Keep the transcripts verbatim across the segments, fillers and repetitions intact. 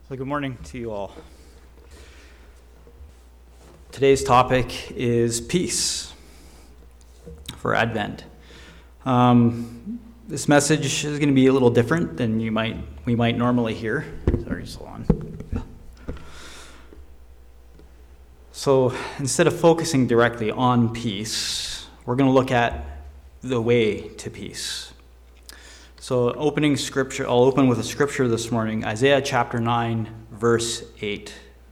So good morning to you all. Today's topic is peace for Advent. Um, this message is going to be a little different than you might we might normally hear. Sorry, Salon. So instead of focusing directly on peace, we're going to look at the way to peace. So opening scripture, I'll open with a scripture this morning, Isaiah chapter nine, verse eight.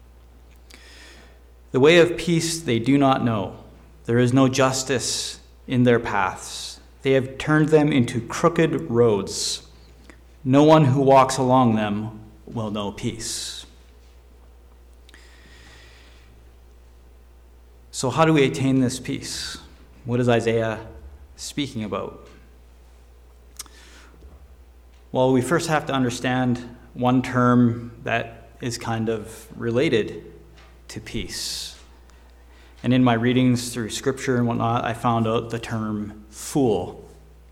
The way of peace they do not know. There is no justice in their paths. They have turned them into crooked roads. No one who walks along them will know peace. So how do we attain this peace? What is Isaiah speaking about? Well, we first have to understand one term that is kind of related to peace. And in my readings through scripture and whatnot, I found out the term fool.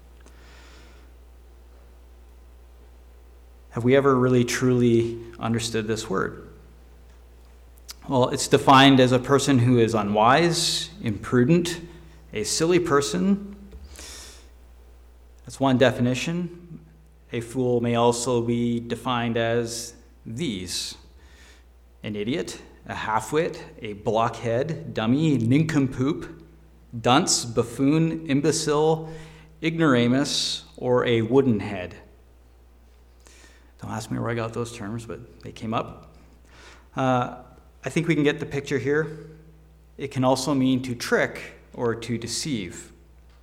Have we ever really truly understood this word? Well, it's defined as a person who is unwise, imprudent, a silly person. That's one definition. A fool may also be defined as these: an idiot, a halfwit, a blockhead, dummy, nincompoop, dunce, buffoon, imbecile, ignoramus, or a wooden head. Don't ask me where I got those terms, but they came up. Uh, I think we can get the picture here. It can also mean to trick or to deceive.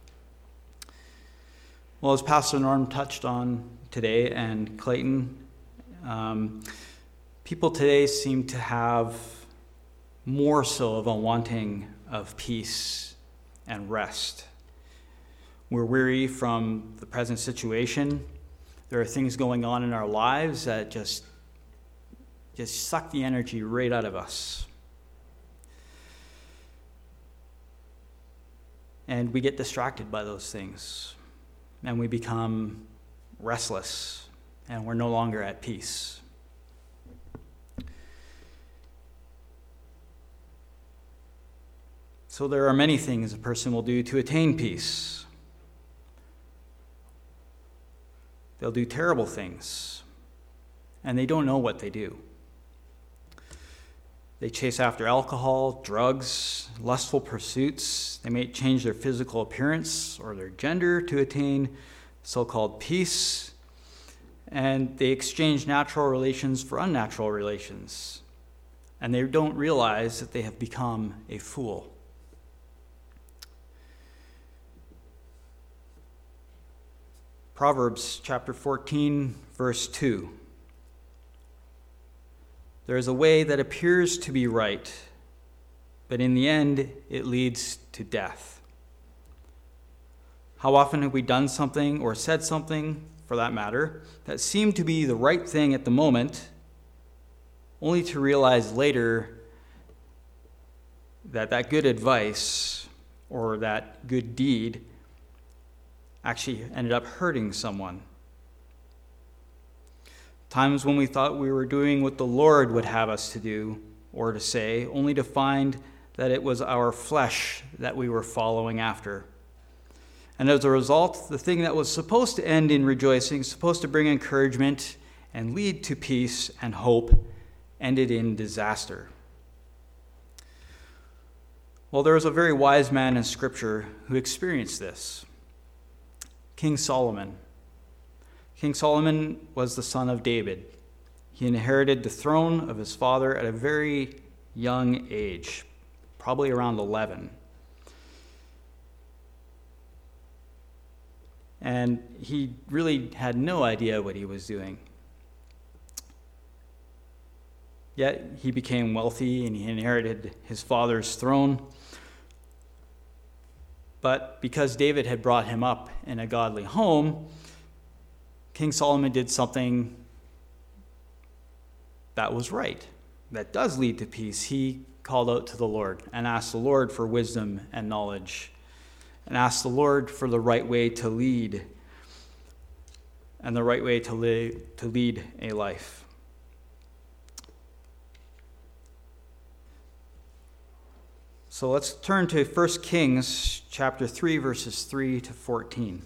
Well, as Pastor Norm touched on today and Clayton, um, people today seem to have more so of a wanting of peace and rest. We're weary from the present situation. There are things going on in our lives that just, just suck the energy right out of us. And we get distracted by those things. And we become restless, and we're no longer at peace. So there are many things a person will do to attain peace. They'll do terrible things, and they don't know what they do. They chase after alcohol, drugs, lustful pursuits. They may change their physical appearance or their gender to attain so-called peace. And they exchange natural relations for unnatural relations. And they don't realize that they have become a fool. Proverbs chapter fourteen, verse two. There is a way that appears to be right, but in the end, it leads to death. How often have we done something or said something, for that matter, that seemed to be the right thing at the moment, only to realize later that that good advice or that good deed actually ended up hurting someone? Times when we thought we were doing what the Lord would have us to do or to say, only to find that it was our flesh that we were following after. And as a result, the thing that was supposed to end in rejoicing, supposed to bring encouragement and lead to peace and hope, ended in disaster. Well, there was a very wise man in Scripture who experienced this. King Solomon. King Solomon was the son of David. He inherited the throne of his father at a very young age, probably around eleven. And he really had no idea what he was doing. Yet he became wealthy and he inherited his father's throne. But because David had brought him up in a godly home, King Solomon did something that was right, that does lead to peace. He called out to the Lord and asked the Lord for wisdom and knowledge, and asked the Lord for the right way to lead and the right way to, li- to lead a life. So let's turn to First Kings chapter three, verses three to fourteen.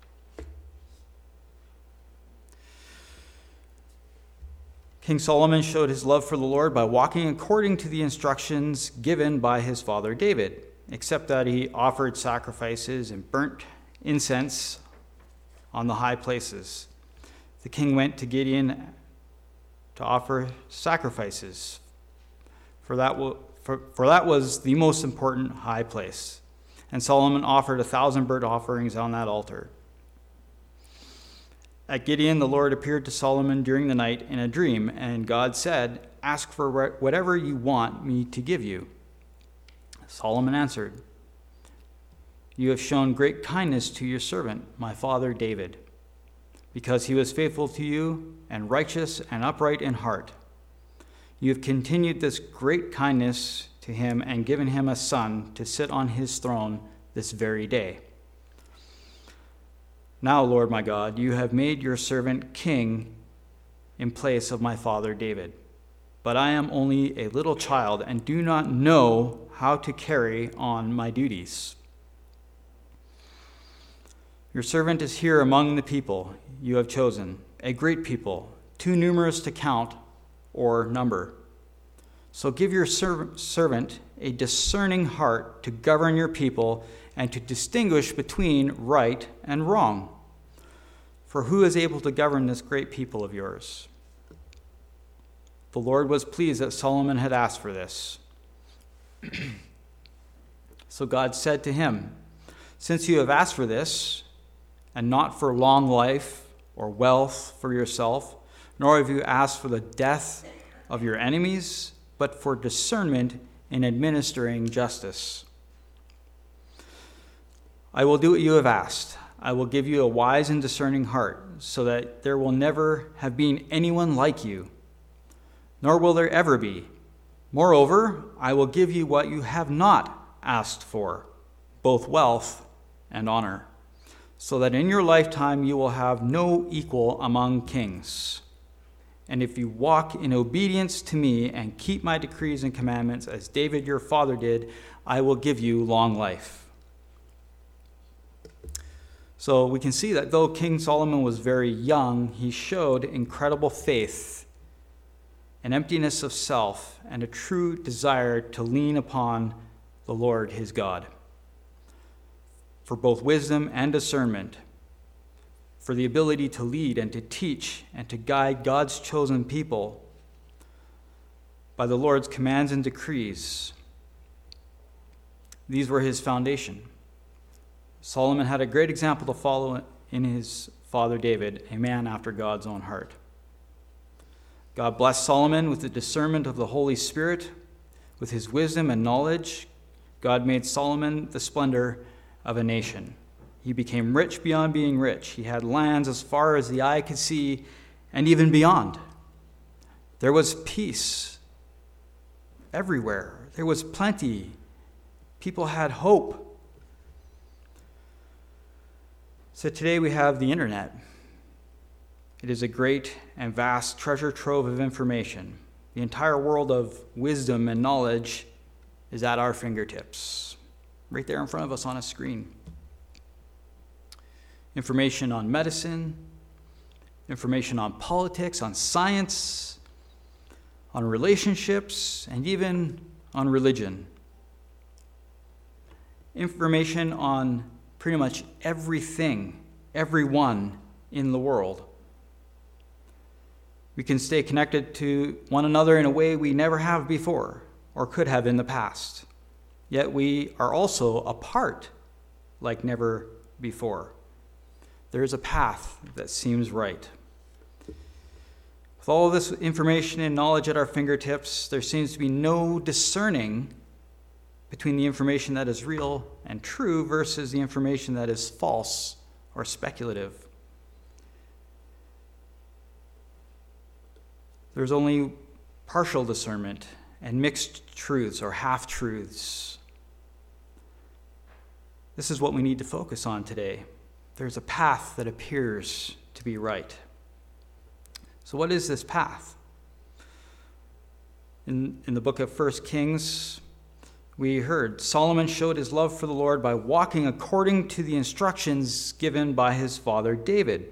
King Solomon showed his love for the Lord by walking according to the instructions given by his father David, except that he offered sacrifices and burnt incense on the high places. The king went to Gibeon to offer sacrifices, for that, will, for, for that was the most important high place. And Solomon offered a thousand burnt offerings on that altar. At Gibeon, the Lord appeared to Solomon during the night in a dream, and God said, "Ask for whatever you want me to give you." Solomon answered, "You have shown great kindness to your servant, my father David, because he was faithful to you and righteous and upright in heart. You have continued this great kindness to him and given him a son to sit on his throne this very day. Now, Lord my God, you have made your servant king in place of my father David. But I am only a little child and do not know how to carry on my duties. Your servant is here among the people you have chosen, a great people, too numerous to count or number. So give your servant a discerning heart to govern your people and to distinguish between right and wrong. For who is able to govern this great people of yours?" The Lord was pleased that Solomon had asked for this. So God said to him, "Since you have asked for this, and not for long life or wealth for yourself, nor have you asked for the death of your enemies, but for discernment in administering justice, I will do what you have asked. I will give you a wise and discerning heart, so that there will never have been anyone like you, nor will there ever be. Moreover, I will give you what you have not asked for, both wealth and honor, so that in your lifetime you will have no equal among kings. And if you walk in obedience to me and keep my decrees and commandments as David your father did, I will give you long life." So we can see that though King Solomon was very young, he showed incredible faith, an emptiness of self, and a true desire to lean upon the Lord his God for both wisdom and discernment, for the ability to lead and to teach and to guide God's chosen people by the Lord's commands and decrees. These were his foundation. Solomon had a great example to follow in his father David, a man after God's own heart. God blessed Solomon with the discernment of the Holy Spirit, with his wisdom and knowledge. God made Solomon the splendor of a nation. He became rich beyond being rich. He had lands as far as the eye could see and even beyond. There was peace everywhere. There was plenty. People had hope. So today we have the internet. It is a great and vast treasure trove of information. The entire world of wisdom and knowledge is at our fingertips, right there in front of us on a screen. Information on medicine, information on politics, on science, on relationships, and even on religion. Information on pretty much everything, everyone in the world. We can stay connected to one another in a way we never have before or could have in the past. Yet we are also apart like never before. There is a path that seems right. With all of this information and knowledge at our fingertips, there seems to be no discerning between the information that is real and true versus the information that is false or speculative. There's only partial discernment and mixed truths or half-truths. This is what we need to focus on today. There's a path that appears to be right. So what is this path? In, in the book of First Kings, We heard Solomon showed his love for the Lord by walking according to the instructions given by his father David.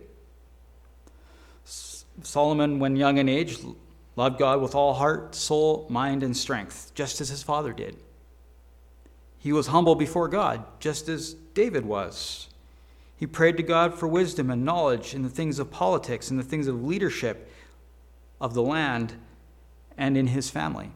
Solomon, when young in age, loved God with all heart, soul, mind, and strength, just as his father did. He was humble before God, just as David was. He prayed to God for wisdom and knowledge in the things of politics, in the things of leadership of the land, and in his family.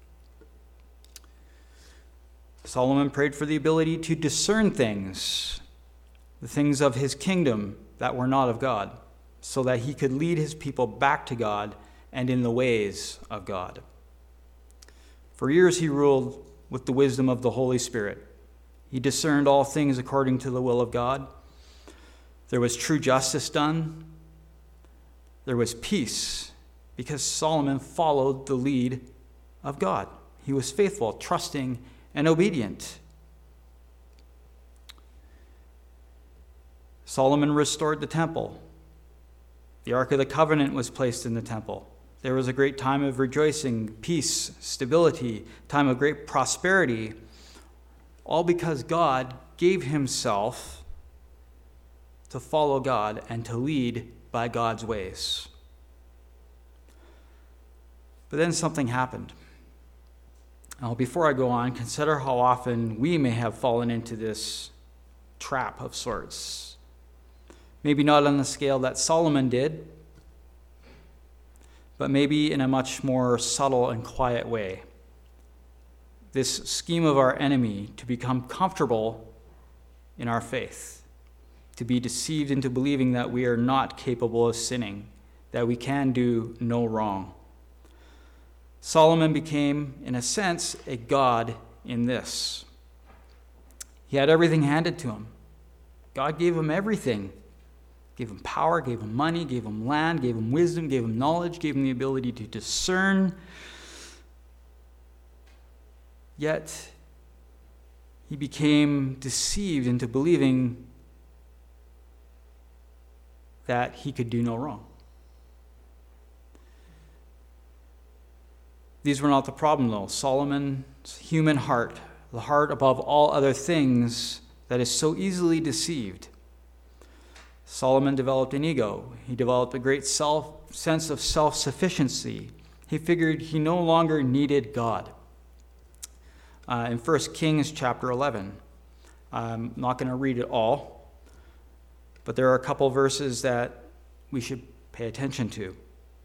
Solomon prayed for the ability to discern things, the things of his kingdom that were not of God, so that he could lead his people back to God and in the ways of God. For years he ruled with the wisdom of the Holy Spirit. He discerned all things according to the will of God. There was true justice done. There was peace, because Solomon followed the lead of God. He was faithful, trusting, and obedient. Solomon restored the temple. The Ark of the Covenant was placed in the temple. There was a great time of rejoicing, peace, stability, time of great prosperity, all because God gave himself to follow God and to lead by God's ways. But then something happened. Now, before I go on, consider how often we may have fallen into this trap of sorts. Maybe not on the scale that Solomon did, but maybe in a much more subtle and quiet way. This scheme of our enemy to become comfortable in our faith, to be deceived into believing that we are not capable of sinning, that we can do no wrong. Solomon became, in a sense, a god in this. He had everything handed to him. God gave him everything. Gave him power, gave him money, gave him land, gave him wisdom, gave him knowledge, gave him the ability to discern. Yet, he became deceived into believing that he could do no wrong. These were not the problem, though. Solomon's human heart, the heart above all other things that is so easily deceived. Solomon developed an ego. He developed a great self sense of self-sufficiency. He figured he no longer needed God. Uh, in First Kings chapter eleven, I'm not going to read it all, but there are a couple verses that we should pay attention to.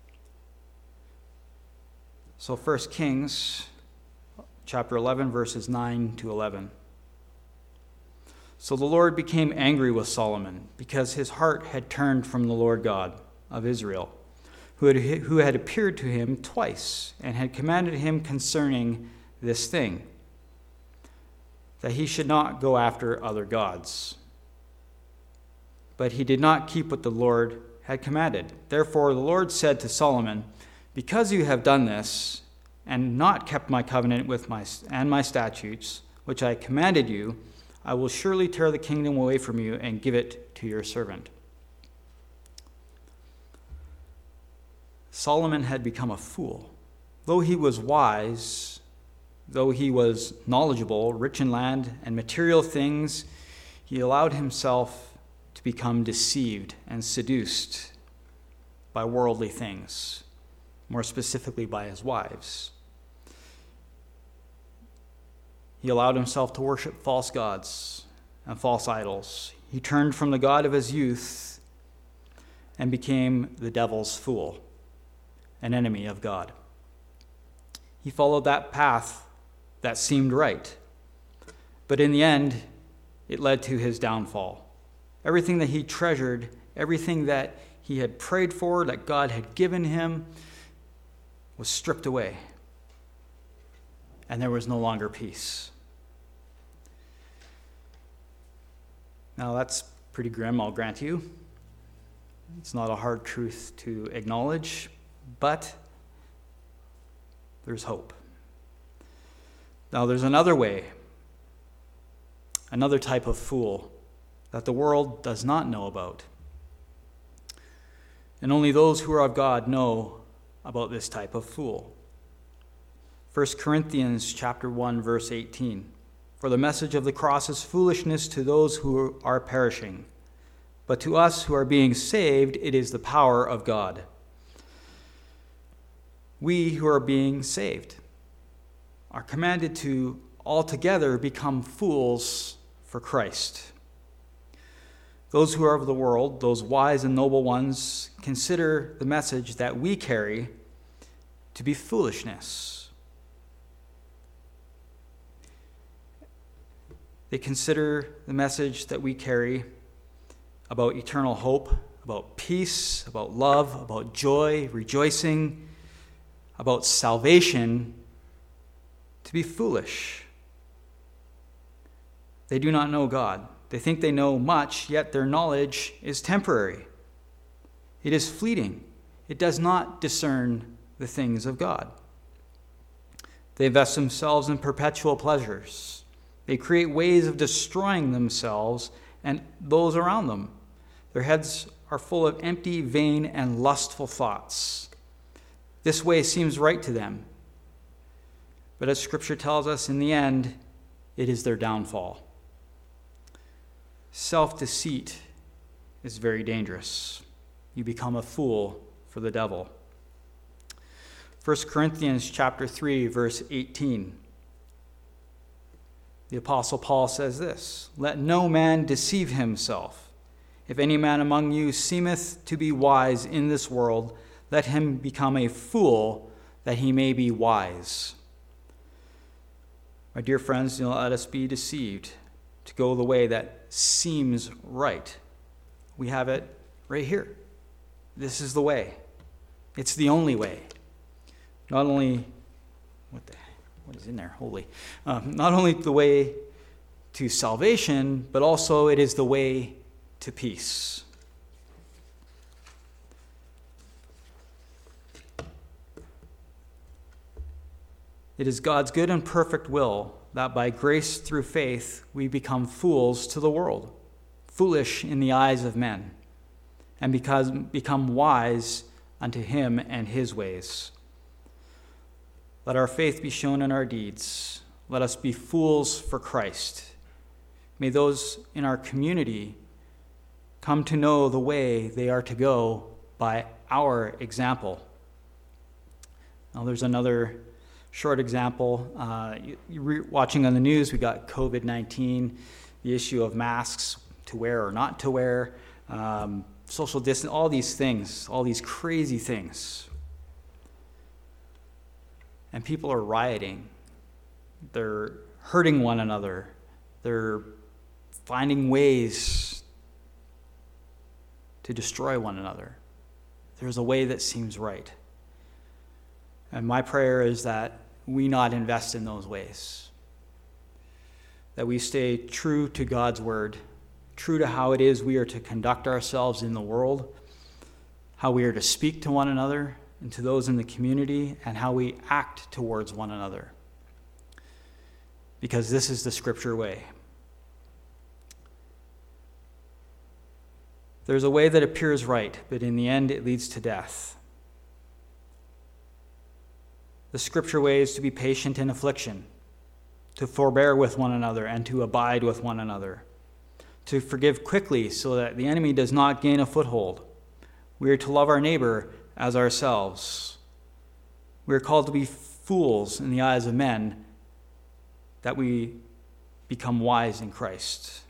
So First Kings chapter eleven, verses nine to eleven. So the Lord became angry with Solomon because his heart had turned from the Lord God of Israel, who had, who had appeared to him twice and had commanded him concerning this thing, that he should not go after other gods. But he did not keep what the Lord had commanded. Therefore the Lord said to Solomon, "Because you have done this and not kept my covenant with my and my statutes, which I commanded you, I will surely tear the kingdom away from you and give it to your servant." Solomon had become a fool. Though he was wise, though he was knowledgeable, rich in land and material things, he allowed himself to become deceived and seduced by worldly things, more specifically by his wives. He allowed himself to worship false gods and false idols. He turned from the God of his youth and became the devil's fool, an enemy of God. He followed that path that seemed right, but in the end, it led to his downfall. Everything that he treasured, everything that he had prayed for, that God had given him, was stripped away, and there was no longer peace. Now that's pretty grim, I'll grant you. It's not a hard truth to acknowledge, but there's hope. Now there's another way, another type of fool that the world does not know about. And only those who are of God know about this type of fool. First Corinthians chapter one, verse eighteen. For the message of the cross is foolishness to those who are perishing, but to us who are being saved, it is the power of God. We who are being saved are commanded to altogether become fools for Christ. Those who are of the world, those wise and noble ones, consider the message that we carry to be foolishness. They consider the message that we carry about eternal hope, about peace, about love, about joy, rejoicing, about salvation, to be foolish. They do not know God. They think they know much, yet their knowledge is temporary. It is fleeting. It does not discern the things of God. They invest themselves in perpetual pleasures. They create ways of destroying themselves and those around them. Their heads are full of empty, vain, and lustful thoughts. This way seems right to them. But as Scripture tells us, in the end, it is their downfall. Self-deceit is very dangerous. You become a fool for the devil. First Corinthians chapter three, verse eighteen. The Apostle Paul says this, "Let no man deceive himself. If any man among you seemeth to be wise in this world, let him become a fool, that he may be wise." My dear friends, do not let us be deceived to go the way that seems right. We have it right here. This is the way. It's the only way. Not only, what the, what is in there? Holy. Um, not only the way to salvation, but also it is the way to peace. It is God's good and perfect will that by grace through faith we become fools to the world, foolish in the eyes of men, and because become wise unto him and his ways. Let our faith be shown in our deeds. Let us be fools for Christ. May those in our community come to know the way they are to go by our example. Now there's another short example. Uh, you, you're watching on the news, we got covid nineteen, the issue of masks to wear or not to wear, um, social distance, all these things, all these crazy things. And people are rioting. They're hurting one another. They're finding ways to destroy one another. There's a way that seems right. And my prayer is that we not invest in those ways. That we stay true to God's word, true to how it is we are to conduct ourselves in the world, how we are to speak to one another and to those in the community, and how we act towards one another. Because this is the Scripture way. There's a way that appears right, but in the end it leads to death. The Scripture way is to be patient in affliction, to forbear with one another, and to abide with one another, to forgive quickly so that the enemy does not gain a foothold. We are to love our neighbor as ourselves. We are called to be fools in the eyes of men, that we become wise in Christ.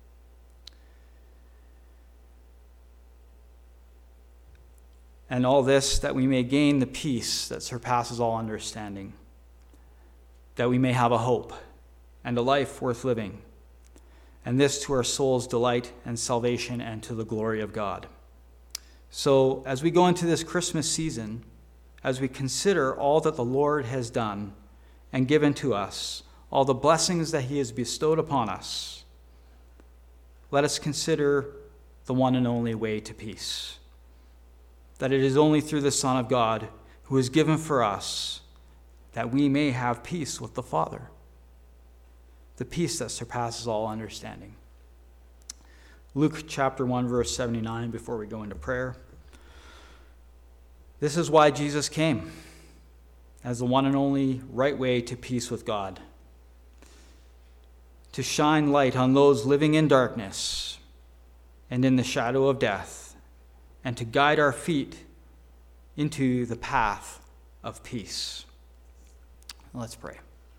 And all this that we may gain the peace that surpasses all understanding, that we may have a hope and a life worth living, and this to our soul's delight and salvation and to the glory of God. So as we go into this Christmas season, as we consider all that the Lord has done and given to us, all the blessings that he has bestowed upon us, let us consider the one and only way to peace. That it is only through the Son of God who is given for us that we may have peace with the Father, the peace that surpasses all understanding. Luke chapter one, verse seventy-nine, before we go into prayer. This is why Jesus came, as the one and only right way to peace with God, to shine light on those living in darkness and in the shadow of death, and to guide our feet into the path of peace. Let's pray.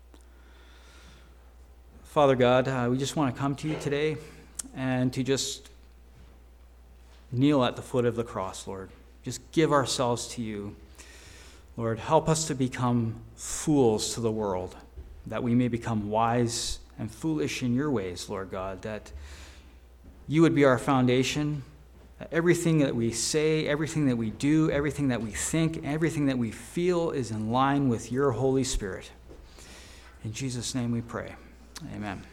Father God, uh, we just want to come to you today and to just kneel at the foot of the cross, Lord. Just give ourselves to you. Lord, help us to become fools to the world, that we may become wise and foolish in your ways, Lord God, that you would be our foundation, that everything that we say, everything that we do, everything that we think, everything that we feel is in line with your Holy Spirit. In Jesus' name we pray. Amen.